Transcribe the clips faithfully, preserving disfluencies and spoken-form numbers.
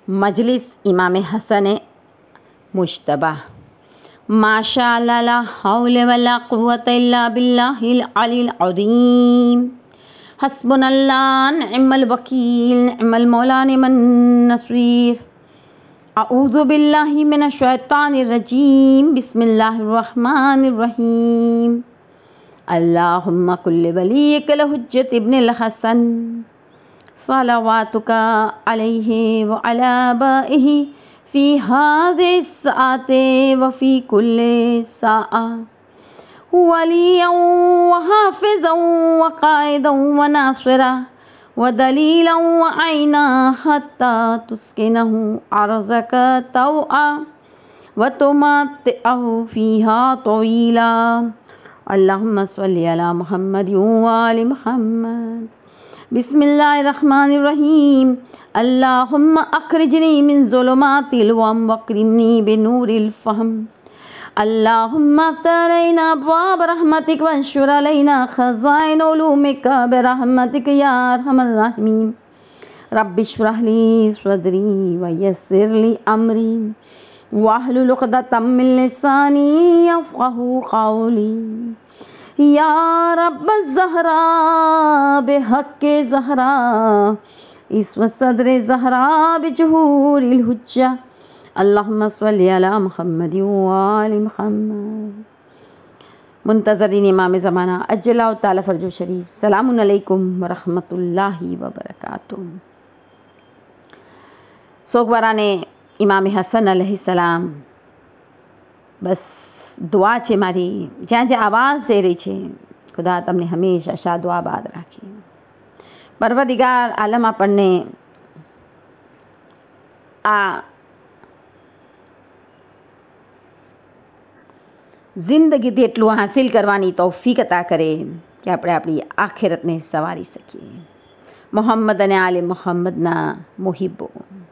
مجلس امام حسن مجتبی. ماشاء اللہ لا حول ولا قوت الا باللہ العلی العظیم. حسبنا اللہ نعم الوکیل نعم المولا نعم النصیر. اعوذ باللہ من الشیطان الرجیم. بسم اللہ الرحمن الرحیم. اللہم کل ولیک الحجۃ ابن الحسن صلواتک علیہ وعلی آبائہ فی ہذہ الساعة وفی کل ساعة ولیا وحافظا وقائدا وناصرا ودلیلا وعینا حتی تسکنہ ارضک طوعا وتمتعہ فیہا طویلا. اللہم صلی علی محمد وآل محمد. بسم اللہ الرحمن الرحیم. اللہم اخرجنی من ظلمات الوہم واکرمنی بنور الفہم. اللہم افتح علینا ابواب رحمتک وانشر علینا خزائن علومک برحمتک یا ارحم الراحمین. رب اشرح لی صدری ویسر لی امری واحلل عقدۃ من لسانی یفقہوا قولی. یا رب الزہراء بحق زہراء اسم صدر زہراء بجہور الحجہ. اللہم صلی علی محمد وآل محمد. منتظرین امام زمانہ عجل اللہ تعالی فرجہ شریف، سلام علیکم ورحمۃ اللہ وبرکاتہ. سوگواران امام حسن علیہ السلام બસ દુઆ છે મારી, જ્યાં જ્યાં આવાજ દઈ રહી છે, ખુદા તમને હંમેશા શાદો આબાદ રાખે. પરવરદિગાર આલમ આપણને આ જિંદગીથી એટલું હાસિલ કરવાની તૌફીક અતા કરે કે આપણે આપણી આખિરતને સવારી શકીએ. મોહમ્મદ અને આલે મોહમ્મદના મુહિબ્બો,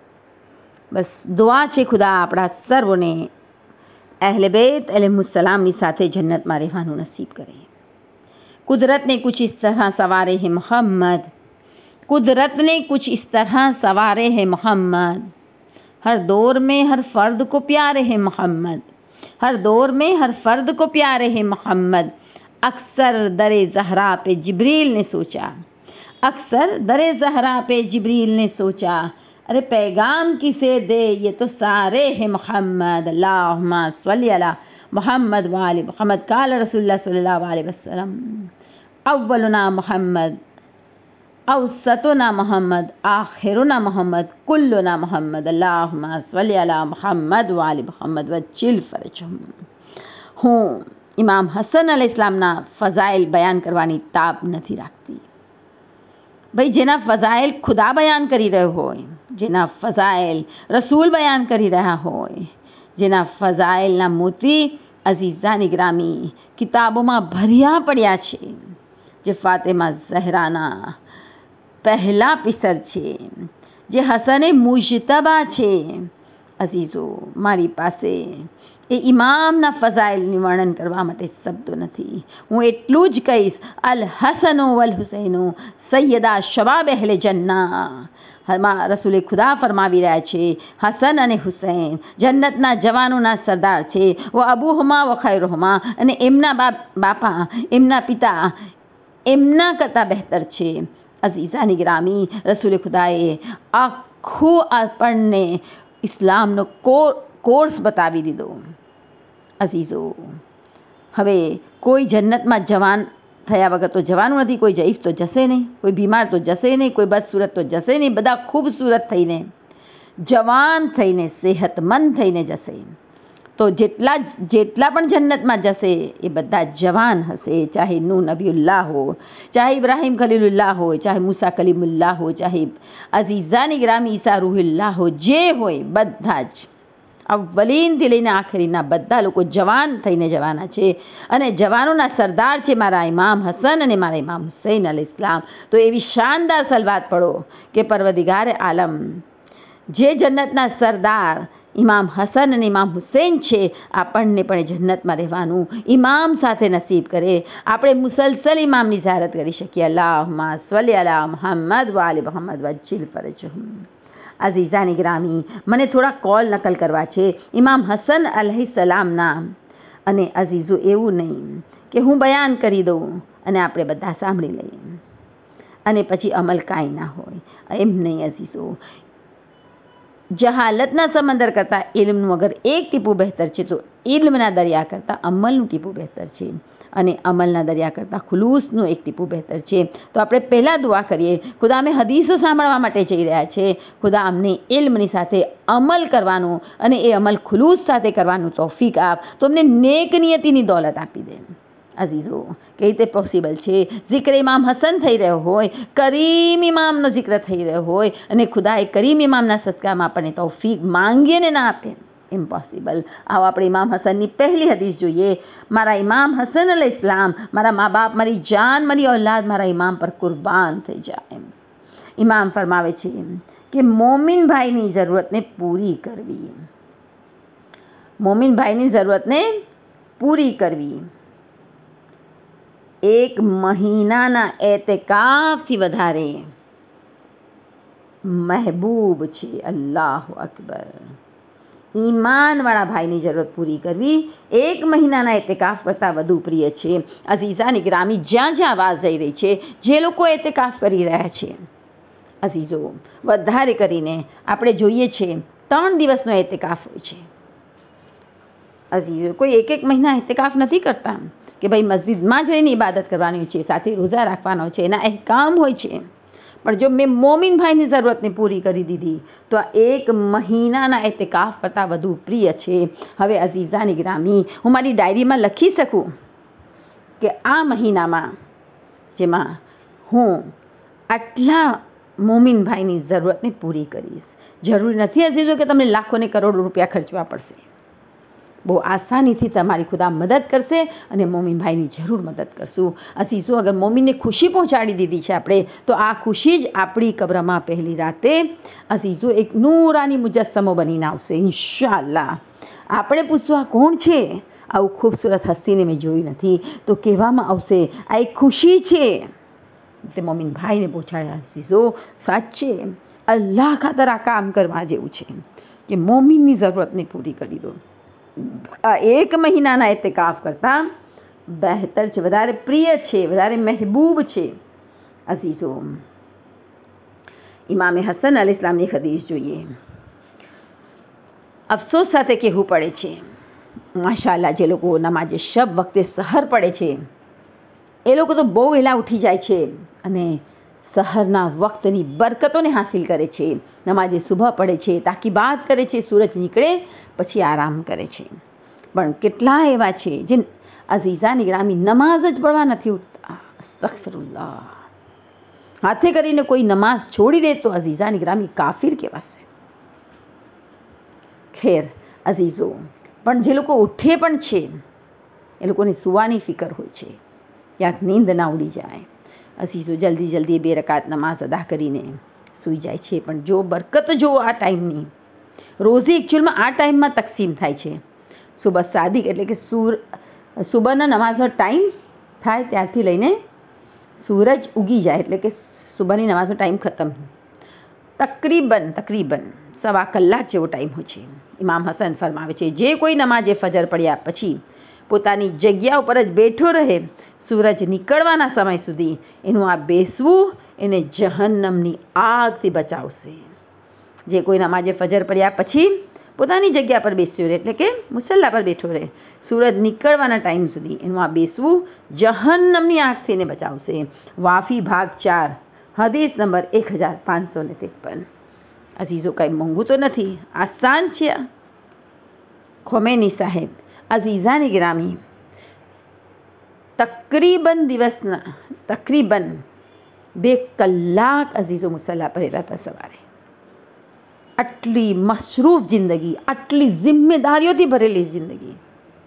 બસ દુઆ છે ખુદા આપણા સર્વને અહેલ બેત અલૈહિસ્સલામની સાથે જન્નતમાં રહેવાનું નસીબ કરે. कुदरत ने कुछ इस तरह सवारे हैं मोहम्मद, कुदरत ने कुछ इस तरह सवारे हैं मोहम्मद. हर दौर में हर फर्द को प्यारे हैं मोहम्मद, हर दौर में हर फर्द को प्यारे हैं मोहम्मद. अक्सर दरे ज़हरा पे जिब्रील ने सोचा, अक्सर दरे ज़हरा पे जिब्रील ने सोचा, अरे पैगाम किसे दे ये तो सारे हैं मोहम्मद. अल्लाहुम्मा सल्ली अला मोहम्मद व आले मोहम्मद. काल रसूलुल्लाह सल्लल्लाहु अलैहि वसल्लम अव्वलुना मोहम्मद औसतुना मोहम्मद आखिरुना मोहम्मद कुल्लुना मोहम्मद. अल्लाहुम्मा सल्ली अला मोहम्मद व आले मोहम्मद वज्जिल फरजहुम. હું ઇમામ હસન અલૈહિ સલામના ફઝાઇલ બયાન કરવાની તાબ નથી રાખતી. ભાઈ, જેના ફઝાઇલ ખુદા બયાન કરી રહ્યો હોય, જેના ફઝાઇલ રસૂલ બયાન કરી રહ્યા હોય, જેના ફઝાઇલના મોતી અઝીઝાની ગ્રામી કિતાબોમાં ભર્યા પડ્યા છે, જે ફાતિમા ઝહરાના પહેલા પિસર છે, જે હસને મુજતબા છે. અઝીઝો, મારી પાસે એ ઇમામના ફઝાઇલનું વર્ણન કરવા માટે શબ્દો નથી. હું એટલું જ કહીશ, અલ હસનો વલ હુસૈનો સૈયદા શબાબ અહેલે જન્ના. રસૂલે ખુદા ફરમાવી રહ્યા છે, હસન અને હુસૈન જન્નતના જવાનોના સરદાર છે. વ અબુહુમા વ ખૈરુહુમા, અને એમના બાપા, એમના પિતા એમના કરતાં બહેતર છે. અઝીઝાની ગ્રામી, રસૂલે ખુદાએ આખું આપણને ઇસ્લામનો કોર્સ બતાવી દીધો. અઝીઝો, હવે કોઈ જન્નતમાં જવાન થયા વગર તો જવાનું નથી. કોઈ જઈફ તો જશે નહીં, કોઈ બીમાર તો જશે નહીં, કોઈ બદસૂરત તો જશે નહીં. બધા ખૂબસૂરત થઈને, જવાન થઈને, સેહતમંદ થઈને જશે. તો જેટલા જેટલા પણ જન્નતમાં જશે એ બધા જવાન હશે. ચાહે નૂ નબીઉલ્લાહ હો, ચાહે ઇબ્રાહીમ ખલીલુલ્લાહ હો, ચાહે મૂસા કલીમુલ્લાહ હો, ચાહે અઝીઝાની ગ્રામી ઈસા રૂહુલ્લાહ હો, જે હોય બધા જ અવ્વલીનથી લઈને આખરીના બધા લોકો જવાન થઈને જવાના છે. અને જવાનોના સરદાર છે મારા ઇમામ હસન અને મારા ઇમામ હુસૈન અલૈહિસ્સલામ. તો એવી શાનદાર સલવાત પઢો કે પરવરદિગાર આલમ જે જન્નતના સરદાર ઇમામ હસન અને ઇમામ હુસૈન છે, આપણને પણ જન્નતમાં રહેવાનું ઇમામ સાથે નસીબ કરે. આપણે મુસલસલ ઇમામની ઝિયારત કરી શકીએ. અલ્લાહુમ્મા સલ્લી અલા મુહમ્મદ વ આલે મુહમ્મદ વજ્જિલ ફરજહુમ. અઝીઝાની ગ્રામી, મને થોડા કોલ નકલ કરવા છે ઇમામ હસન અલૈહિસ્સલામના. અને અઝીઝો એવું નહીં કે હું બયાન કરી દઉં અને આપણે બધા સાંભળી લઈએ અને પછી અમલ કાંઈ ના હોય, એમ નહીં અઝીઝો. જહાલતના સમંદર કરતાં ઇલ્મનું અગર એક ટીપું બહેતર છે તો ઇલ્મના દરિયા કરતાં અમલનું ટીપું બહેતર છે, અને અમલના દરિયા કરતાં ખુલૂસનું એક ટીપું બહેતર છે. તો આપણે પહેલાં દુઆ કરીએ, ખુદા અમે હદીસો સાંભળવા માટે જઈ રહ્યા છે, ખુદા અમને ઇલ્મની સાથે અમલ કરવાનું અને એ અમલ ખુલૂસ સાથે કરવાનું તૌફીક આપ, તો અમને નેક નિયતિની દોલત આપી દે. અઝીઝો, કઈ રીતે પોસિબલ છે? જિક્ર ઇમામ હસન થઈ રહ્યો હોય, કરીમ ઇમામનો જિક્ર થઈ રહ્યો હોય અને ખુદા એ કરીમ ઇમામના સદકામાં આપણને તૌફીક માંગીએ ને ના આપે, ઇમ્પોસિબલ. આવો આપણે ઇમામ હસનની પહેલી હદીસ જોઈએ. મારા ઇમામ હસન અલ ઇસ્લામ, મારા મા બાપ, મારી જાન, મારી ઔલાદ મારા ઇમામ પર કુરબાન થઈ જાય. ઇમામ ફરમાવે છે કે મોમિન ભાઈની જરૂરતને પૂરી કરવી, મોમિન ભાઈની જરૂરતને પૂરી કરવી એક મહિનાના એતેકાફથી વધારે મહેબૂબ છે. અલ્લાહુ અકબર. ઈમાનવાળા ભાઈની જરૂરત પૂરી કરવી એક મહિનાના એતેકાફ કરતાં વધુ પ્રિય છે. અઝીઝાની ગ્રામી, જ્યાં જ્યાં આવાજ જઈ રહી છે, જે લોકો એતેકાફ કરી રહ્યા છે, અઝીઝો વધારે કરીને આપણે જોઈએ છે ત્રણ દિવસનો એતેકાફ હોય છે. અઝીઝો, કોઈ એક એક મહિના એતેકાફ નથી કરતા કે ભાઈ મસ્જિદમાં જઈને ઇબાદત કરવાની છે, સાથે રોઝા રાખવાનો છે, એના અહેકામ હોય છે. પણ જો મેં મોમિન ભાઈની જરૂરતને પૂરી કરી દીધી તો આ એક મહિનાના એતેકાફ કરતાં વધુ પ્રિય છે. હવે અઝીઝાની ગ્રામી, હું મારી ડાયરીમાં લખી શકું કે આ મહિનામાં જેમાં હું આટલા મોમિન ભાઈની જરૂરતને પૂરી કરીશ. જરૂરી નથી અઝીઝો કે તમને લાખોને કરોડો રૂપિયા ખર્ચવા પડશે. બહુ આસાનીથી તમારી ખુદા મદદ કરશે અને મોમિન ભાઈની જરૂર મદદ કરશું. અઝીઝો, અગર મોમિનને ખુશી પહોંચાડી દીધી છે આપણે, તો આ ખુશી જ આપણી કબ્રમાં પહેલી રાતે અઝીઝો એક નૂરાની મુજસ્સમો બનીને આવશે ઇન્શાઅલ્લાહ. આપણે પૂછશું આ કોણ છે? આવું ખૂબસૂરત હસ્તીને મેં જોઈ નથી, તો કહેવામાં આવશે આ એક ખુશી છે તે મોમિન ભાઈને પહોંચાડ્યા. અઝીઝો, સાચે અલ્લાહ ખાતર આ કામ કરવા જેવું છે કે મોમિનની જરૂરતને પૂરી કરી દો. આ એક મહિનાના એતેકાફ કરતાં બહેતર છે, વધારે પ્રિય છે, વધારે મહેબૂબ છે. અઝીઝો, ઇમામે હસન અલ ઇસ્લામની હદીસ જોઈએ. અફસોસ સાથે કહેવું પડે છે, માશાઅલ્લાહ, જે લોકો નમાઝે શબ વખતે સહર પડે છે એ લોકો તો બહુ વહેલા ઉઠી જાય છે અને સહરના વક્તની બરકતોને હાસિલ કરે છે. નમાઝે સુબહ પડે છે, તાકીબાત કરે છે, સૂરજ નીકળે પછી આરામ કરે છે. પણ કેટલા એવા છે જે અઝીઝાની ગ્રામી નમાઝ જ પડવા નથી ઉઠતા. અસ્તગફિરુલ્લાહ. હાથે કરીને કોઈ નમાઝ છોડી દે તો અઝીઝાની ગ્રામી કાફિર કહેવાશે. ખેર અઝીઝો, પણ જે લોકો ઉઠે પણ છે એ લોકોને સુવાની ફિકર હોય છે, ક્યાંક નીંદ ના ઉડી જાય. અઝીઝો, જલ્દી જલ્દી બે રકાત નમાઝ અદા કરીને સૂઈ જાય છે. પણ જો બરકત જો આ ટાઈમની, રોઝી એકચ્યુઅલમાં આ ટાઈમમાં તકસીમ થાય છે. સુબહ સાદિક એટલે કે સૂર સુબહના નમાઝનો ટાઈમ થાય ત્યારથી લઈને સૂરજ ઉગી જાય એટલે કે સુબહની નમાઝનો ટાઈમ ખતમ, તકરીબન તકરીબન સવા કલાક જેવો ટાઈમ હોય છે. ઇમામ હસન ફરમાવે છે, જે કોઈ નમાઝે ફજર પડ્યા પછી પોતાની જગ્યા ઉપર જ બેઠો રહે સૂરજ નીકળવાના સમય સુધી, એનું આ બેસવું એને જહન્નમની આગથી બચાવશે. જે કોઈ નમાઝે ફજર પડ્યા પછી પોતાની જગ્યા પર બેસ્યો રહે એટલે કે મુસલ્લા પર બેઠો રહે સૂરજ નીકળવાના ટાઈમ સુધી, એનું આ બેસવું જહન્નમની આગથી એને બચાવશે. વાફી ભાગ ચાર, હદીસ નંબર એક હજાર પાંચસો ને ત્રેપન. અઝીઝો, કાંઈ મોંઘું તો નથી, આસાન છે. ખોમેની સાહેબ, અઝીઝાની ગ્રામી, તકરીબન દિવસના તકરીબન બે કલાક અઝીઝો મુસલ્લા પર રહેતા હતા સવારે. આટલી મસરૂફ જિંદગી, આટલી જિમ્મેદારીઓથી ભરેલી જિંદગી,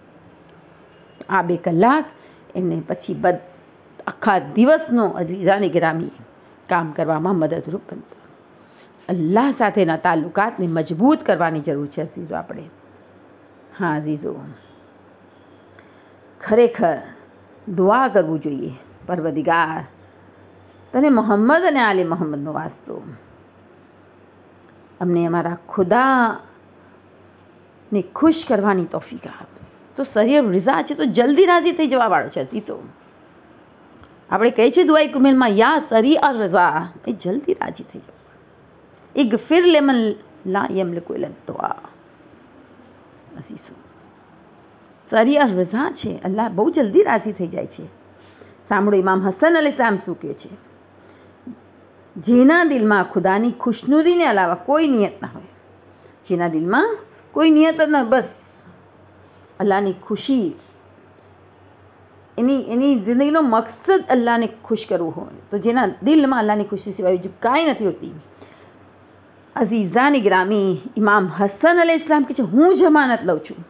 આ બે કલાક એમને પછી બદ આખા દિવસનો અઝીઝાની ગ્રામી કામ કરવામાં મદદરૂપ બનતો. અલ્લાહ સાથેના તાલ્લુકાતને મજબૂત કરવાની જરૂર છે અઝીઝો આપણે. હા અઝીઝો, ખરેખર દુઆ કરવું જોઈએ, પરવદિગાર તને મોહમ્મદ અને આલે મોહમ્મદનો વાસ્તો, અમને અમારા ખુદાને ખુશ કરવાની તોફીક આપ. તો સરિયર રિઝા છે તો જલ્દી રાજી થઈ જવાવાળો છે. હજી તો આપણે કહે છે દુઆઈ કુમેલમાં, યા સરી અર રઝા, એ જલ્દી રાજી થઈ જવા. એક ફિર લેમન લા યમલિકુ ઇલ્લા દુઆ. અસીસો સરી અર રઝા છે, અલ્લાહ બહુ જલ્દી રાજી થઈ જાય છે. સાંભળો ઇમામ હસન અલૈહિસ્સલામ શું કહે છે, જેના દિલમાં ખુદાની ખુશનુદીને અલાવા કોઈ નિયત ના હોય, જેના દિલમાં કોઈ નિયત જ ના, બસ અલ્લાહની ખુશી, એની એની જિંદગીનો મકસદ અલ્લાહને ખુશ કરવું હોય, તો જેના દિલમાં અલ્લાહની ખુશી સિવાય બીજું કાંઈ નથી હોતી. અઝીઝાની ગ્રામી ઇમામ હસન અલૈહિસ્સલામ કહે છે, હું જમાનત લઉં છું,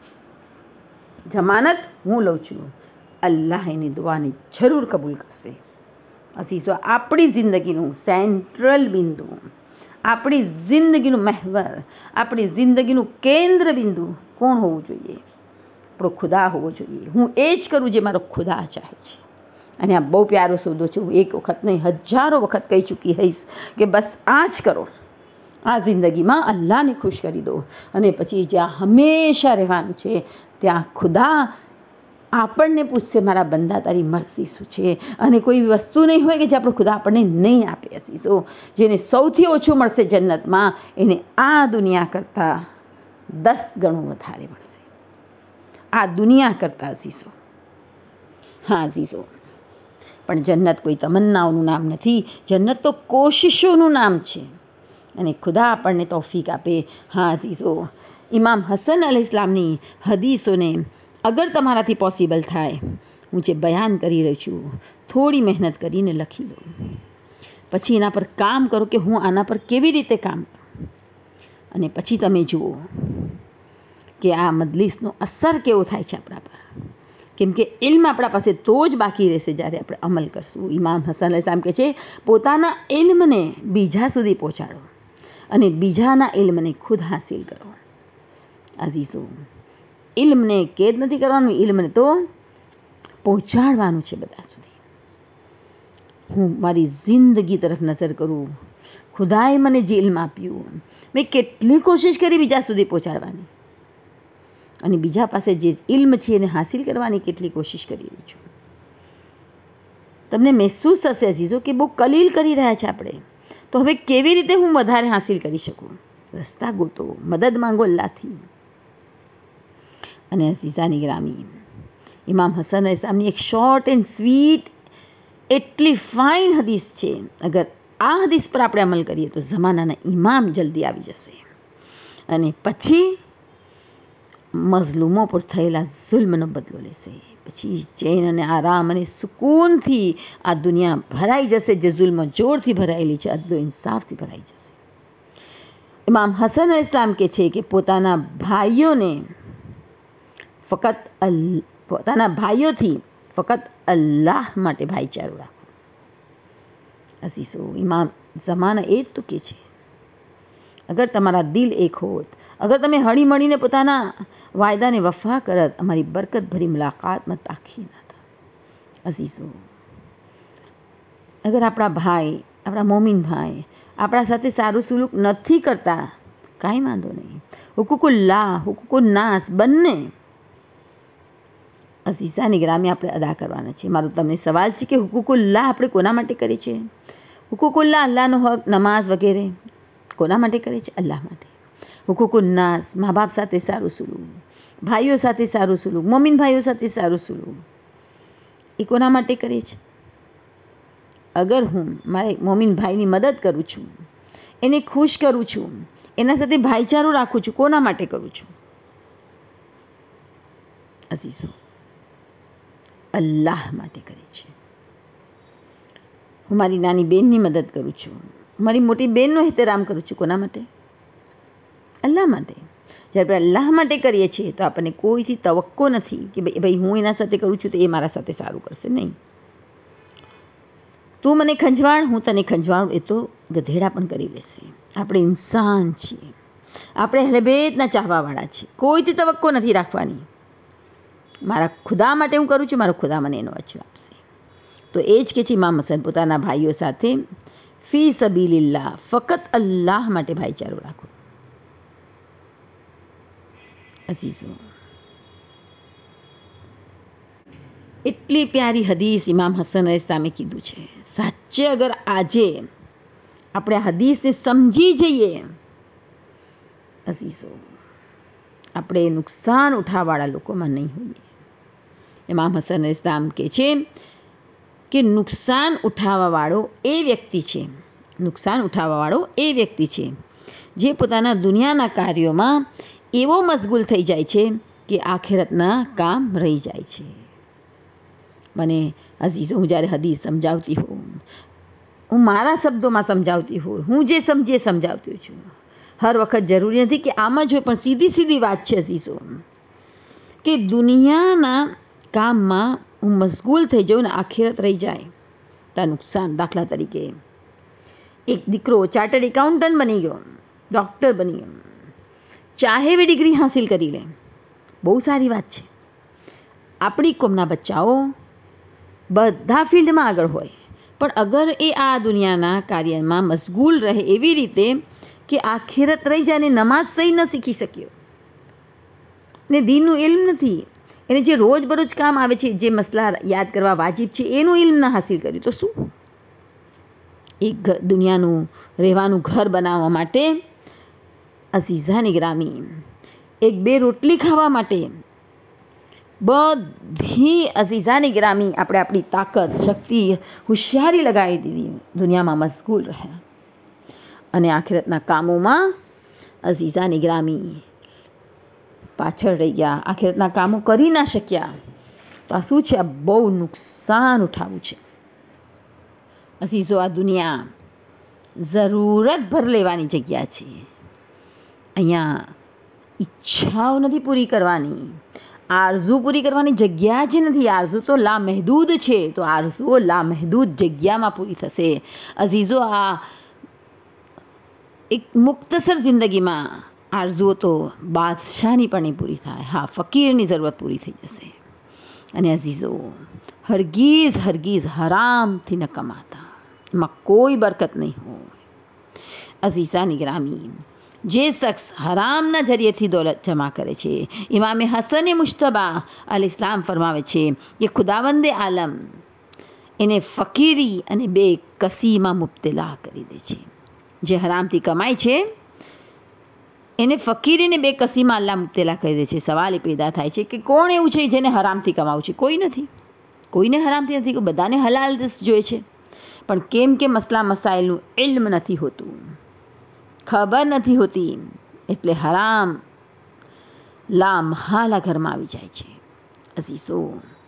જમાનત હું લઉં છું, અલ્લાહ એની દુઆને જરૂર કબૂલ કરશે. અસીસો આપણી જિંદગીનું સેન્ટ્રલ બિંદુ, આપણી જિંદગીનું મહેવર, આપણી જિંદગીનું કેન્દ્ર બિંદુ કોણ હોવું જોઈએ? આપણો ખુદા હોવો જોઈએ. હું એ જ કરું જે મારો ખુદા ચાહે છે. અને આ બહુ પ્યારો સોદો છે. હું એક વખત નહીં હજારો વખત કહી ચૂકી હઈશ કે બસ આ જ કરો. આ જિંદગીમાં અલ્લાહને ખુશ કરી દો, અને પછી જ્યાં હંમેશા રહેવાનું છે ત્યાં ખુદા આપણને પૂછશે, મારા બંદા તારી મરજી શું છે? અને કોઈ વસ્તુ નહીં હોય કે જે આપણો ખુદા આપણને નહીં આપે. હસીસો જેને સૌથી ઓછું મળશે જન્નતમાં, એને આ દુનિયા કરતાં દસ ગણું વધારે મળશે. આ દુનિયા કરતાં હસીસો. હા હસીસો, પણ જન્નત કોઈ તમન્નાઓનું નામ નથી, જન્નત તો કોશિશોનું નામ છે. અને ખુદા આપણને તૌફીક આપે. હા હસીસો, ઇમામ હસન અલૈહિસ્સલામની હદીસોને અગર તમારાથી પોસિબલ થાય, હું જે બયાન કરી રહી છું થોડી મહેનત કરીને લખી લો, પછી એના પર કામ કરો કે હું આના પર કેવી રીતે કામ કરું, અને પછી તમે જુઓ કે આ મજલિસનો અસર કેવો થાય છે આપણા પર. કેમ કે ઇલ્મ આપણા પાસે તો જ બાકી રહેશે જ્યારે આપણે અમલ કરશું. ઇમામ હસન અલૈહિસ્સલામ કહે છે, પોતાના ઇલ્મને બીજા સુધી પહોંચાડો અને બીજાના ઇલ્મને ખુદ હાસિલ કરો. અઝીઝો, ઇલ્મને કેદ નથી કરવાનું, ઇલ્મને તો પહોંચાડવાનું છે બધા સુધી. હું મારી જિંદગી તરફ નજર કરું, ખુદાએ મને જે ઇલ્મ આપ્યું, મેં કેટલી કોશિશ કરી બીજા સુધી પહોંચાડવાની, અને બીજા પાસે જે ઇલ્મ છે એને હાસિલ કરવાની કેટલી કોશિશ કરી રહી છું. તમને મહેસૂસ થશે અઝીઝો કે બહુ કલીલ કરી રહ્યા છે આપણે, તો હવે કેવી રીતે હું વધારે હાસિલ કરી શકું? રસ્તા ગોતો, મદદ માંગો અલ્લાહથી. અને અઝીઝાની ગ્રામી ઇમામ હસન અલૈહિસ્સલામની એક શોર્ટ એન્ડ સ્વીટ એટલી ફાઇન હદીસ છે. અગર આ હદીસ પર આપણે અમલ કરીએ તો જમાનાના ઇમામ જલ્દી આવી જશે, અને પછી મઝલુમો પર થયેલા જુલ્મનો બદલો લેશે. પછી ચેન અને આરામ અને સુકૂનથી આ દુનિયા ભરાઈ જશે, જે જુલ્મ જોરથી ભરાયેલી છે, અદલો ઇન્સાફથી ભરાઈ જશે. ઇમામ હસન અલૈહિસ્સલામ કહે છે કે પોતાના ભાઈઓને ફકત પોતાના ભાઈઓથી ફકત અલ્લાહ માટે ભાઈચારો રાખો. અસીસો, ઇમામ ઝમાના એ જ તો કહે છે, અગર તમારા દિલ એક હોત, અગર તમે હળી મળીને પોતાના વાયદાને વફા કરત, અમારી બરકત ભરી મુલાકાતમાં તાખી ના હતા. અઝીઝો, અગર આપણા ભાઈ, આપણા મોમિન ભાઈ આપણા સાથે સારું સુલુક નથી કરતા, કાંઈ વાંધો નહીં, હુકુકુલ્લાહ હુકુકુન્નાસ બંને અઝીઝાની ગ્રામી આપણે અદા કરવાના છે. મારો તમને સવાલ છે કે હુકુકુલ્લાહ આપણે કોના માટે કરીએ છીએ? હુકુકુલ્લાહ અલ્લાહનો હક, નમાઝ વગેરે કોના માટે કરે છે? અલ્લાહ માટે. હુકુકુન્નાસ, મા બાપ સાથે સારું સુલુક, ભાઈઓ સાથે સારું સુલુક, મોમિન ભાઈઓ સાથે સારું સુલુક, એ કોના માટે કરે છે? અગર હું મારે મોમિન ભાઈની મદદ કરું છું, એને ખુશ કરું છું, એના સાથે ભાઈચારો રાખું છું, કોના માટે કરું છું? અઝીઝો, અલ્લાહ માટે કરે છે. હું મારી નાની બહેનની મદદ કરું છું, મારી મોટી બહેનનો એહતરામ કરું છું, કોના માટે? અલ્લાહ માટે. જ્યારે આપણે અલ્લાહ માટે કરીએ છીએ તો આપણને કોઈથી તવક્કો નથી કે ભાઈ હું એના સાથે કરું છું તો એ મારા સાથે સારું કરશે. નહીં, તું મને ખંજવાળ, હું તને ખંજવાળું, એ તો ગધેડા પણ કરી લેશે. આપણે ઇન્સાન છીએ, આપણે હરેબેતના ચાહવાવાળા છીએ, કોઈથી તવક્કો નથી રાખવાની. મારા ખુદા માટે હું કરું છું, મારો ખુદા મને એનો અજર આપશે. તો એ જ કે છે ઇમામ હસન, પોતાના ભાઈઓ સાથે ફી સબીલિલ્લાહ, ફકત અલ્લાહ માટે ભાઈચારો રાખો. અઝીઝો, એટલી પ્યારી હદીસ ઇમામ હસન અલૈહિસ્સલામે કીધું છે. સાચે અગર આજે આપણે આ હદીસને સમજી જઈએ અઝીઝો, આપણે નુકસાન ઉઠાવવાળા લોકોમાં નહીં હોઈએ. ઇમામ હસન અલૈહિસ્સલામ કહે છે કે નુકસાન ઉઠાવવાવાળો એ વ્યક્તિ છે નુકસાન ઉઠાવવાવાળો એ વ્યક્તિ છે જે પોતાના દુનિયાના કાર્યોમાં એવો મશગુલ થઈ જાય છે કે આખિરતના કામ રહી જાય છે. મને અઝીઝો, હું જ્યારે હદીસ સમજાવતી હોઉં, હું મારા શબ્દોમાં સમજાવતી હોઉં, હું જે સમજીએ સમજાવતી છું. હર વખત જરૂરી નથી કે આમ જ હોય, પણ સીધી સીધી વાત છે અઝીઝો કે દુનિયાના કામમાં હું મશગુલ થઈ જાઉં ને આખિરત રહી જાય તો નુકસાન. દાખલા તરીકે એક દીકરો ચાર્ટર્ડ એકાઉન્ટન્ટ બની ગયો, ડૉક્ટર બની ગયો, ચાહે એવી ડિગ્રી હાંસિલ કરી લે, બહુ સારી વાત છે. આપણી કોમના બચ્ચાઓ બધા ફિલ્ડમાં આગળ હોય, પણ અગર એ આ દુનિયાના કાર્યમાં મશગુલ રહે એવી રીતે કે આખિરત રહી જાય ને નમાઝ સહી ન શીખી શક્યો ને દીનનું ઇલ્મ નથી, એને જે રોજબરોજ કામ આવે છે, જે મસલા યાદ કરવા વાજિબ છે એનું ઇલ્મ ન હાસિલ કર્યું તો શું? એક દુનિયાનું રહેવાનું ઘર બનાવવા માટે અઝીઝાની ગ્રામી, એક બે રોટલી ખાવા માટે બધી અઝીઝાની ગ્રામી આપણે આપણી તાકાત, શક્તિ, હોશિયારી લગાવી દીધી, દુનિયામાં મશગુલ રહ્યા અને આખિરતના કામોમાં અઝીઝાની ગ્રામી પાછળ રહી ગયા, આખિરતના કામો કરી ના શક્યા. તો આ શું છે? આ બહુ નુકસાન ઉઠાવવું છે અઝીઝો. આ દુનિયા જરૂરત ભર લેવાની જગ્યા છે. અહીંયા ઈચ્છાઓ નથી પૂરી કરવાની, આરઝુ પૂરી કરવાની જગ્યા જ નથી. આરઝુ તો લામહેદૂદ છે, તો આરઝુઓ લામહેદૂદ જગ્યામાં પૂરી થશે અઝીઝો. આ એક મુક્તસર જિંદગીમાં આરઝુઓ તો બાદશાહની પણ નહીં પૂરી થાય. હા, ફકીરની જરૂરત પૂરી થઈ જશે. અને અઝીઝો, હરગીઝ હરગીઝ હરામથી ન કમાતા, એમાં કોઈ બરકત નહીં હોય. અઝીઝાની ગ્રામી, જે શખ્સ હરામના જરિયેથી દોલત જમા કરે છે, ઇમામે હસન મુશ્તબા અલૈહિસ્સલામ ફરમાવે છે કે ખુદાવંદે આલમ એને ફકીરી અને બે કસીમાં મુબ્તલા કરી દે છે. જે હરામથી કમાય છે એને ફકીરીને બે કસીમાં અલ્લાહ મુબ્તલા કરી દે છે. સવાલ એ પેદા થાય છે કે કોણ એવું છે જેને હરામથી કમાવું છે? કોઈ નથી, કોઈને હરામથી નથી, બધાને હલાલ જોઈએ છે. પણ કેમ કે મસલા મસાઇલનું ઇલ્મ નથી હોતું, ખબર નથી હોતી, એટલે હરામ લામહાલા ઘરમાં આવી જાય છે અઝીઝો.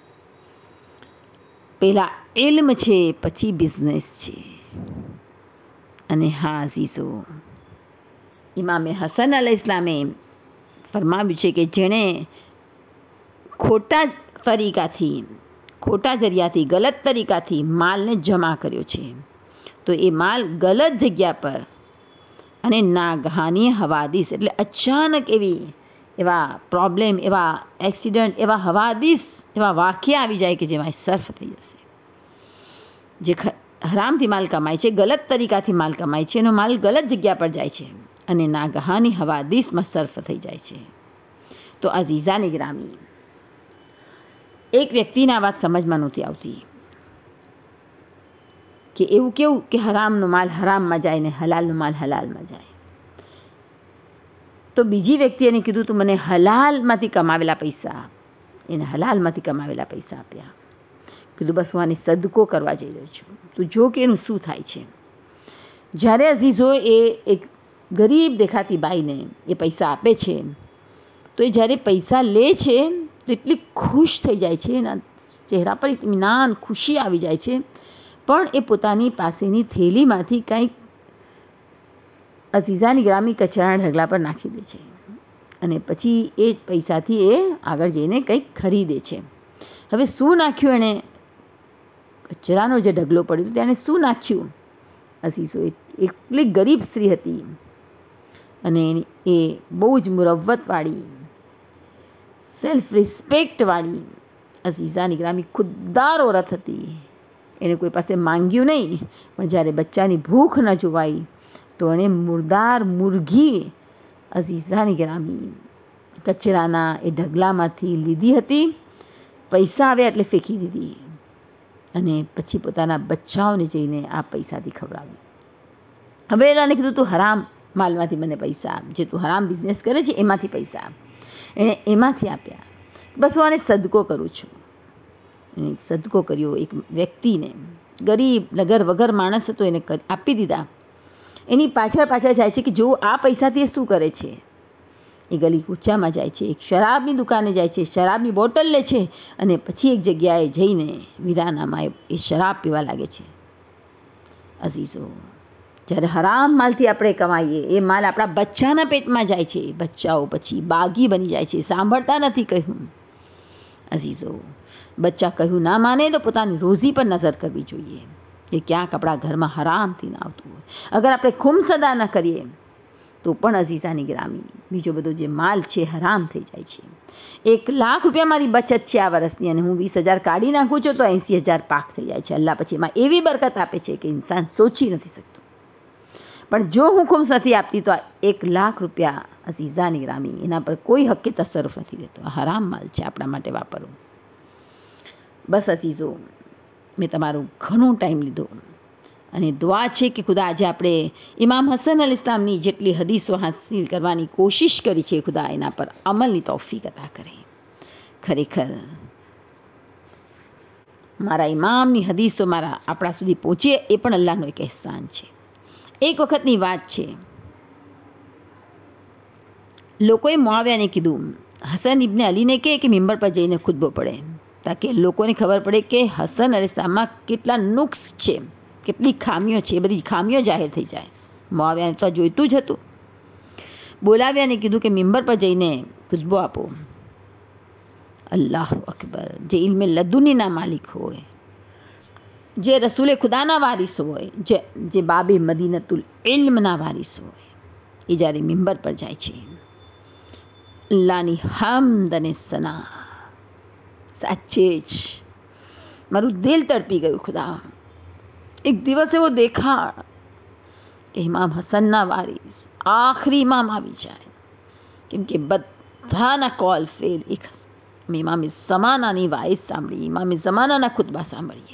પહેલાં ઇલ્મ છે, પછી બિઝનેસ છે. અને હા અઝીઝો, ઇમામે હસન અલૈહિસ્સલામે ફરમાવ્યું છે કે જેણે ખોટા તરીકાથી, ખોટા જરિયાથી, ગલત તરીકાથી માલને જમા કર્યો છે તો એ માલ ગલત જગ્યા પર અને નાગહાની હવાદિસ એટલે અચાનક એવી એવા પ્રોબ્લેમ, એવા એક્સિડન્ટ, એવા હવાદિસ, એવા વાક્યા આવી જાય કે જેમાં સર્ફ થઈ જશે. જે હરામથી માલ કમાય છે, ગલત તરીકાથી માલ કમાય છે, એનો માલ ગલત જગ્યા પર જાય છે અને નાગહાની હવાદિસમાં સર્ફ થઈ જાય છે. તો અઝીઝાની ગ્રામી, એક વ્યક્તિને આ વાત સમજમાં નહોતી આવતી કે એવું કેવું કે હરામનો માલ હરામમાં જાય ને હલાલનો માલ હલાલમાં જાય. તો બીજી વ્યક્તિ એને કીધું તું મને હલાલમાંથી કમાવેલા પૈસા, એને હલાલમાંથી કમાવેલા પૈસા આપ્યા. કીધું બસ હું આને સદકો કરવા જઈ રહ્યો છું, તું જો કે એનું શું થાય છે. જ્યારે અઝીઝો એ એક ગરીબ દેખાતી બાઈને એ પૈસા આપે છે તો એ જ્યારે પૈસા લે છે તો એટલી ખુશ થઈ જાય છે, એના ચહેરા પર ઇત્મીનાન, ખુશી આવી જાય છે. પણ એ પોતાની પાસેની થેલીમાંથી કંઈક અઝીઝાની ગ્રામી કચરાના ઢગલા પર નાખી દે છે અને પછી એ પૈસાથી એ આગળ જઈને કંઈક ખરીદે છે. હવે શું નાખ્યું એણે? કચરાનો જે ઢગલો પડ્યો તેને શું નાખ્યું? અઝીઝો, એટલી ગરીબ સ્ત્રી હતી અને એ બહુ જ મુરવ્વતવાળી, સેલ્ફ રિસ્પેક્ટવાળી અઝીઝાની ગ્રામી ખુદદાર ઓરત હતી. એને કોઈ પાસે માંગ્યું નહીં, પણ જ્યારે બચ્ચાની ભૂખ ન જોવાઈ તો એણે મુર્દાર મુર્ગી અઝીઝાની ગ્રામી કચરાના એ ઢગલામાંથી લીધી હતી, પૈસા આવ્યા એટલે ફેંકી દીધી અને પછી પોતાના બચ્ચાઓને જઈને આ પૈસાથી ખવડાવી. હવે એલાને કીધું તું હરામ માલમાંથી મને પૈસા આપ, જે તું હરામ બિઝનેસ કરે છે એમાંથી પૈસા આપ. એણે એમાંથી આપ્યા. બસ હું આને સદકો કરું છું. એને સદકો કર્યો એક વ્યક્તિને, ગરીબ નગર વગર માણસ હતો, એને આપી દીધા. એની પાછળ પાછળ જાય છે કે જો આ પૈસાથી એ શું કરે છે. એ ગલી કૂચામાં જાય છે, એક શરાબની દુકાને જાય છે, શરાબની બોટલ લે છે અને પછી એક જગ્યાએ જઈને વિરાનામાં એ શરાબ પીવા લાગે છે. અઝીઝો, જ્યારે હરામ માલથી આપણે કમાઈએ એ માલ આપણા બચ્ચાના પેટમાં જાય છે, બચ્ચાઓ પછી બાગી બની જાય છે, સાંભળતા નથી કહ્યું. અઝીઝો, બચ્ચા કહ્યું ના માને તો પોતાની રોઝી પર નજર કરવી જોઈએ કે ક્યાંક આપણા ઘરમાં હરામથી ના આવતું હોય. અગર આપણે ખુમ્સ અદા ન કરીએ તો પણ અઝીઝાની ગ્રામી બીજો બધો જે માલ છે હરામ થઈ જાય છે. એક લાખ રૂપિયા મારી બચત છે આ વર્ષની અને હું વીસ હજાર કાઢી નાખું છું તો એંસી હજાર પાક થઈ જાય છે. અલ્લાહ પછી એમાં એવી બરકત આપે છે કે ઇન્સાન સોચી નથી શકતો. પણ જો હું ખુમ્સ નથી આપતી તો આ એક લાખ રૂપિયા અઝીઝાની ગ્રામી એના પર કોઈ હક્કે તસરફ નથી રહેતો. આ હરામ માલ છે આપણા માટે વાપરવું. બસ અઝીઝો, મેં તમારો ઘણો ટાઈમ લીધો અને દુઆ છે કે ખુદા આજે આપણે ઇમામ હસન અલ ઇસ્લામની જેટલી હદીસો હાસિલ કરવાની કોશિશ કરી છે, ખુદા એના પર અમલની તૌફીક અતા કરે. ખરેખર મારા ઇમામની હદીસો મારા આપણા સુધી પહોંચે એ પણ અલ્લાહનો એક અહેસાન છે. એક વખતની વાત છે, લોકોએ મુઆવિયાને કીધું હસન ઇબ્ને અલીને કહે કે મિંબર પર જઈને ખુતબો પડે તાકે લોકોને ખબર પડે કે હસન અલ ઇસ્લામમાં કેટલા નુક્સ છે, કેટલી ખામીઓ છે, એ બધી ખામીઓ જાહેર થઈ જાય. મુઆવિયાને તો જોઈતું જ હતું. બોલાવ્યાને કીધું કે મિંબર પર જઈને ખુતબો આપો. અલ્લાહુ અકબર, જે ઇલ્મે લદુનીના માલિક હોય, જે રસૂલે ખુદાના વારિસ હોય, જે જે બાબે મદીનતુલ ઇલ્મના વારિસ હોય, એ જ્યારે મિંબર પર જાય છે, અલ્લાહની હમ્દ અને સના, સાચે જ મારું દિલ તડપી ગયું. ખુદા, એક દિવસ એવો દેખા કે ઇમામ હસનના વારિસ આખરી ઇમામ આવી જાય, કેમ કે બધાના કોલ ફેલ. એક ઇમામે ઝમાનાની વાઇસ સાંભળી, ઇમામે ઝમાનાના ખુતબા સાંભળીએ.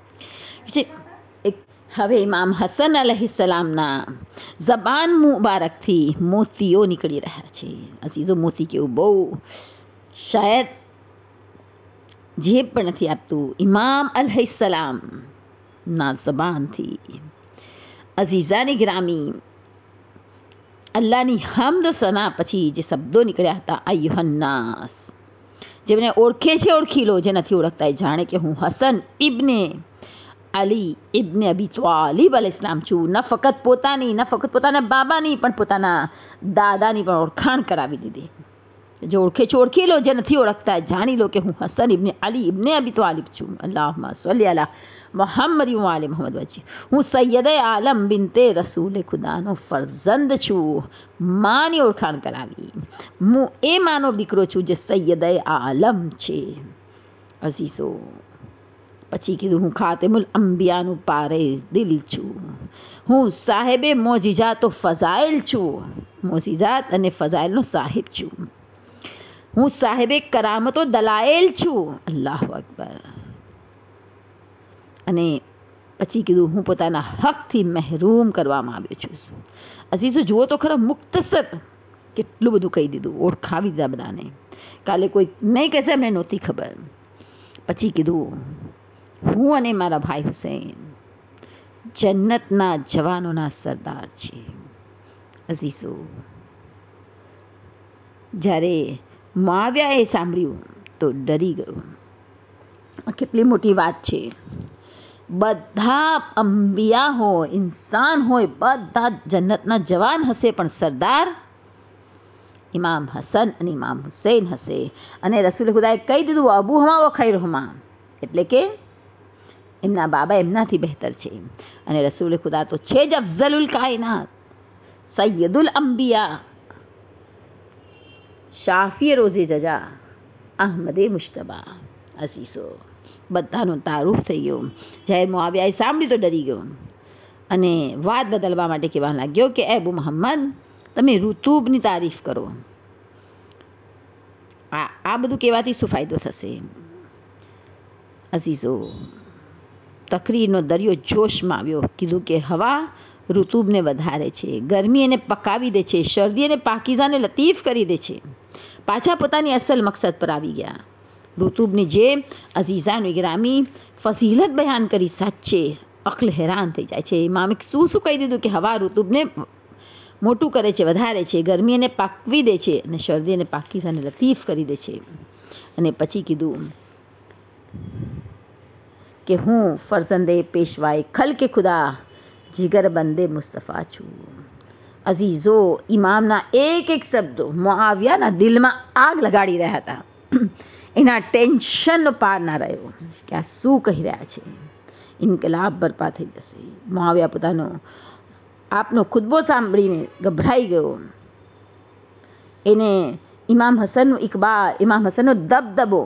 એક હવે ઇમામ હસન અલૈહિસ્સલામના ઝબાન મુબારકથી મોતીઓ નીકળી રહ્યા છે. અઝીઝો, મોતી કેવું બહુ શાયદ જે પણ નથી આપતું ઇમામ અલૈહિસ્સલામ ના ઝબાનથી. અઝીઝાની ગ્રામી, અલ્લાહની હમ્દ સના પછી જે શબ્દો નીકળ્યા હતા, અય્યુહન્નાસ, જેમને ઓળખે છે ઓળખી લો, જે નથી ઓળખતા એ જાણે કે હું હસન ઇબ્ને અલી ઇબ્ને અબી ત્વાલિબ અલ ઇસ્લામ છું. ન ફક્ત પોતાની, ન ફક્ત પોતાના બાબાની, પણ પોતાના દાદાની પણ ઓળખાણ કરાવી દીધી. જે ઓળખે છે ઓળખી લો, જે નથી ઓળખતા જાણી લો કે હું હસન ઇબ્ને અલી ઇબ્ને અબી ત્વાલિબ છું. અલ્લાહુમ્મા સલ્લી અલા મોહમ્મદ આલે મોહમ્મદ વચ્ચે હું સૈયદે આલમ બિનતે રસૂલે ખુદાનો ફરઝંદ છું. માની ઓળખાણ કરાવી. હું એ માનો દીકરો છું જે સૈયદે આલમ છે. અઝીઝો, પછી કીધું હું ખાતિમુલ અંબિયાનું પારે દિલ છું. હું સાહેબે મોજીજાત ફઝાઇલ છું. મોજીજાત અને ફઝાઇલનો સાહિબ છું. હું સાહેબે કરામતો દલાઇલ છું. અલ્લાહુ અકબર. અને પછી કીધું હું પોતાના હકથી મહેરૂમ કરવામાં આવ્યો છું. અઝીઝો, જુઓ તો ખરા, મુક્તસર કેટલું બધું કહી દીધું, ઓળખાવી દીધા બધાને. કાલે કોઈ નહીં કહેશે એમને નહોતી ખબર. પછી કીધું હું અને મારા ભાઈ હુસૈન જન્નતના જવાનોના સરદાર છે. અઝીઝો, જ્યારે મુઆવિયાએ સાંભળ્યું તો ડરી ગયો. કેટલી મોટી વાત છે. બધા અંબિયા હોય, ઇન્સાન હોય, બધા જન્નતના જવાન હશે, પણ સરદાર ઇમામ હસન અને ઇમામ હુસૈન હશે. અને રસૂલ ખુદાએ કહી દીધું અબુ હમા વ ખૈરુહમા, એટલે કે એમના બાબા એમનાથી બહેતર છે. અને રસૂલ ખુદા તો છે જ અફઝલુલ કાયનાત, સૈયદુલ અંબિયા, શાફી રોઝે જજા, અહમદે મુશ્તબા. અઝીઝો, બધાનું તારુફ થઈ ગયું. જ્યારે મુઆવિયાએ સાંભળ્યું તો ડરી ગયો અને વાત બદલવા માટે કહેવા લાગ્યો કે એ અબુ મોહમ્મદ, તમે રુતુબની તારીફ કરો. આ આ બધું કહેવાથી શું ફાયદો થશે? અઝીઝો, તકરીરનો દરિયો જોશમાં આવ્યો. કીધું કે હવા ઋતુબને વધારે છે, ગરમી એને પકાવી દે છે, શરદી અને પાકીઝાને લતીફ કરી દે છે. પાછા પોતાની અસલ મકસદ પર આવી ગયા. ઋતુબની જેમ અઝીઝાન ગ્રામી ફઝીલત બયાન કરી. સાચે અક્લ હેરાન થઈ જાય છે. ઇમામે શું શું કહી દીધું કે હવા ઋતુબને મોટું કરે છે, વધારે છે, ગરમી એને પાકવી દે છે અને શરદી અને પાકીઝાને લતીફ કરી દે છે. અને પછી કીધું કે હું ફરઝંદે પેશવાએ ખલકે ખુદા જીગર બંદે મુસ્તફા છું. અઝીઝો, ઇમામના એક એક શબ્દો મુઆવિયાના દિલમાં આગ લગાડી રહ્યા હતા. એના ટેન્શનનો પાર ના રહ્યો કે આ શું કહી રહ્યા છે. ઇન્કલાબ બરપા થઈ જશે. મુઆવિયા પોતાનો આપનો ખુતબો સાંભળીને ગભરાઈ ગયો. એને ઇમામ હસનનું ઇકબાલ, ઇમામ હસનનો દબદબો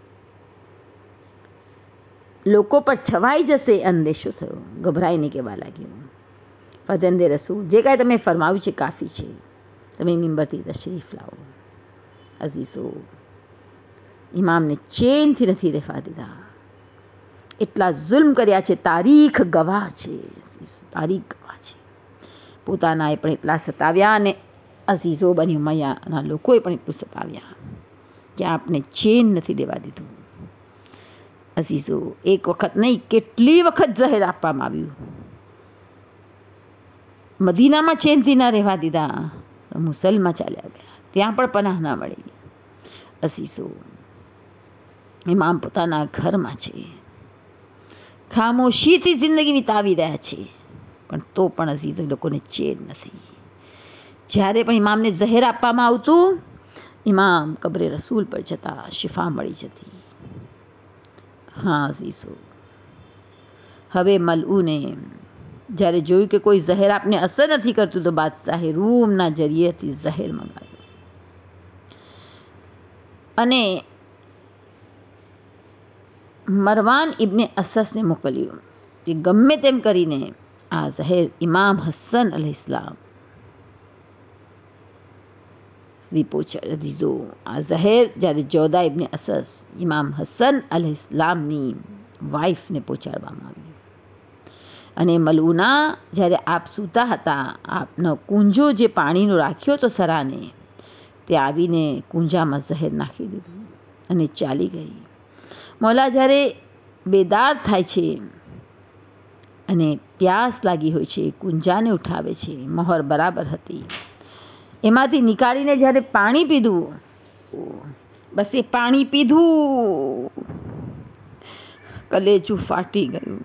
લોકો પર છવાઈ જશે અંદેશો થયો. ગભરાઈને કહેવા લાગ્યો, ફરઝંદે રસૂલ, જે કાંઈ તમે ફરમાવ્યું છે કાફી છે, તમે મિંબરથી તશરીફ લાવો. અઝીઝો, ઇમામને ચેનથી નથી રહેવા દીધા. એટલા જુલ્મ કર્યા છે, તારીખ ગવાહ છે. તારીખ ગવાહ છે. પોતાનાએ પણ એટલા સતાવ્યા અને અઝીઝો બની ઉમૈયાના લોકોએ પણ એટલું સતાવ્યા કે આપને ચેન નથી દેવા દીધું. અઝીઝો, એક વખત નહીં, કેટલી વખત ઝહેર આપવામાં આવ્યું. મદીનામાં ચેનથી ના રહેવા દીધા, મુસલમાં ચાલ્યા ગયા, ત્યાં પણ પનાહ ના મળી. અઝીઝો, ઇમામ પોતાના ઘરમાં છે, ખામોશીથી જિંદગી વિતાવી રહ્યા છે, પણ તો પણ અઝીઝો લોકોને ચેન નથી. જ્યારે પણ ઇમામને ઝહેર આપવામાં આવતું, ઇમામ કબરે રસૂલ પર જતા, શિફા મળી જતી. હા અઝીઝો, હવે મલઉને જ્યારે જોયું કે કોઈ ઝહેર આપને અસર નથી કરતું, તો બાદશાહે રૂમના જરિયેથી ઝહેર મંગાવ્યું અને મરવાન ઇબ્ને અસસને મોકલ્યું કે ગમે તેમ કરીને આ ઝહેર ઇમામ હસન અલૈહિસ્સલામ સુધી પહોંચાડે. અઝીઝો, આ ઝહેર જ્યારે જોદા ઇબ્ને અસસ ઇમામ હસન અલૈહિસ્સલામની વાઇફને પહોંચાડવામાં આવી. અને મલૂના જ્યારે આપ સૂતા હતા, આપનો કુંજો જે પાણીનો રાખ્યો તો સરાને, તે આવીને કુંજામાં ઝહેર નાખી દીધું અને ચાલી ગઈ. મૌલા જ્યારે બેદાર થાય છે અને પ્યાસ લાગી હોય છે, કુંજાને ઉઠાવે છે. મહોર બરાબર હતી, એમાંથી નીકાળીને જ્યારે પાણી પીધું, બસ એ પાણી પીધું, કલેજું ફાટી ગયું.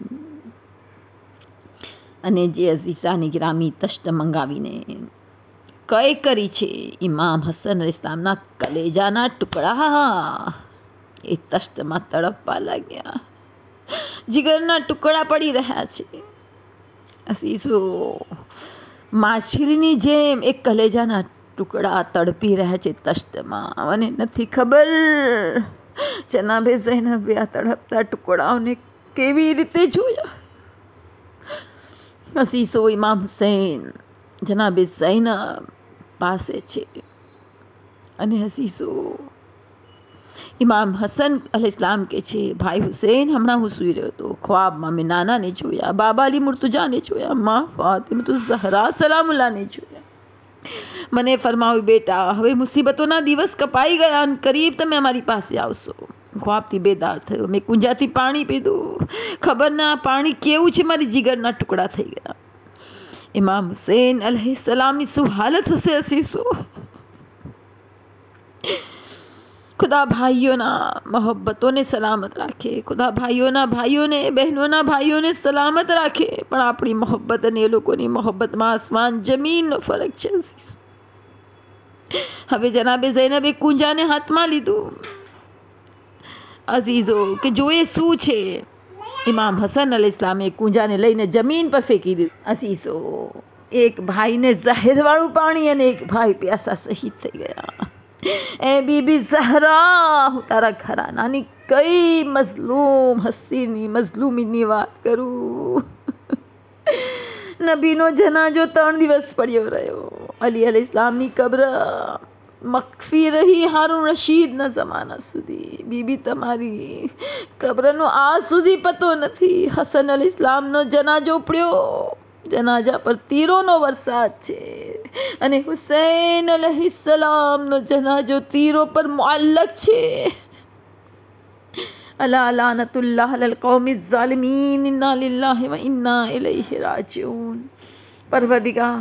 અને જે અઝીઝાની ગ્રામી તશ્ત મંગાવીને કઈ કરી છે, ઇમામ હસન અલૈહિસ્સલામના કલેજાના ટુકડા એ તશ્તમાં તડપવા લાગ્યા. જીગરના ટુકડા પડી રહ્યા છે. અઝીઝો, માછલીની જેમ એક કલેજાના ટુકડા તડપી રહ્યા છે તશ્તમાં. મને નથી ખબર જનાબે ઝૈનબે આ તડપતા ટુકડાઓને કેવી રીતે જોયા. અઝીઝો, ઇમામ હુસૈન જનાબે ઝૈનબ પાસે છે અને અઝીઝો, ઇમામ હસન અલૈહિસ્સલામ કે છે, ભાઈ હુસૈન, હમણાં હું સૂઈ રહ્યો હતો, ખ્વાબમાં મેં નાનાને જોયા, બાબા અલી મુર્તુજાને જોયા, મા ફાતિમતુ ઝહરા સલામુલ્લાહને જોયા. મને ફરમાવ્યું, બેટા હવે મુસીબતોના દિવસ કપાઈ ગયા અને કરીબ તમે અમારી પાસે આવશો. ખ્વાબથી બેદાર થયો, મેં કુંજાથી પાણી પીધું, ખબર ના પાણી કેવું છે, મારી જીગરના ટુકડા થઈ ગયા. ઇમામ હુસૈન અલૈહિસ્સલામની શું હાલત હશે અઝીઝો. ખુદા ભાઈઓના મોહબ્બતોને સલામત રાખે, ખુદા ભાઈઓના ભાઈઓને, બહેનોના ભાઈઓને સલામત રાખે. પણ આપણી મોહબ્બત અને એ લોકોની મોહબ્બતમાં આસમાન જમીનનો ફરક છે. હવે જનાબે ઝૈનબે કુંજાને હાથમાં લીધું અઝીઝો કે જોઈએ શું છે. ઇમામ હસન અલૈહિસ્સલામે કુંજાને લઈને જમીન પર ફેંકી દીધું. અઝીઝો, એક ભાઈને ઝહેરવાળું પાણી અને એક ભાઈ પ્યાસા શહીદ થઈ ગયા. એ બીબી ઝહરા, હું તારા ઘરાનાની કઈ મઝલૂમ હસ્તીની મઝલૂમીની વાત કરું. નબીનો જનાજો ત્રણ દિવસ પડ્યો રહ્યો. અલી અલૈહિસ્સલામની કબ્ર મખફી રહી હારું રશીદ ના જમાના સુધી. બીબી તમારી કબ્રનો આજ સુધી પતો નથી. હસન અલ ઇસ્લામનો જનાજો પડ્યો. જનાજા પર તીરોનો વરસાદ છે અને હુસૈન અલૈહિસ્સલામનો જનાજો તીરો પર મુઅલ્લક છે. અલા લાનતુલ્લાહ અલલ કૌમિઝ ઝાલિમીન. ઇન્ના લિલ્લાહિ વ ઇન્ના ઇલૈહિ રાજીઉન. પરવરદિગાર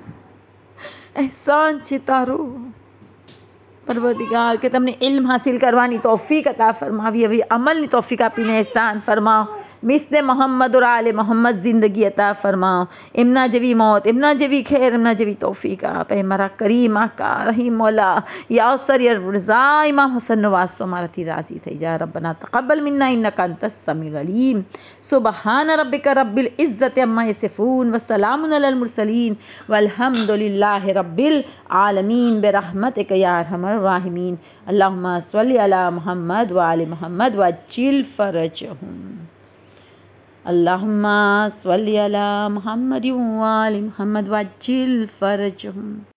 એહસાન છે તારો પરવરદિગાર કે તમને ઇલ્મ હાસિલ કરવાની તૌફીક અતા ફરમાવી, હવે અમલની તૌફીક આપીને એહસાન ફરમાવો. મિસ્લે મોહમ્મદ और आले मोहम्मद जिंदगी अता फरमाओ. एमना जेवी मौत, एमना जेवी खैर, एमना जेवी तौफीक आप हमारा करीम आका रहीम मौला या अवसर या रज़ा इमाम हसन नवाज सो हमारा थी राजी थई जा. रब्बना तक़ब्बल मिन्ना इन्नका अंतस समीउल अलीम. सुबहान रब्बिका रब्बिल इज़्ज़ति अम्मा यसिफून व सलामुन अलल मुरसलीन वल्हम्दुलिल्लाहि रब्बिल आलमीन बिरहमतिका या अरहमर राहिमीन. अल्लाहुम्मा सल्लि अला मुहम्मद व आले मुहम्मद वज्जिल फरजहुम. अल्लाहुम्मा सल्लि अला मुहम्मद व आले मुहम्मद वज्जिल फरजहुम.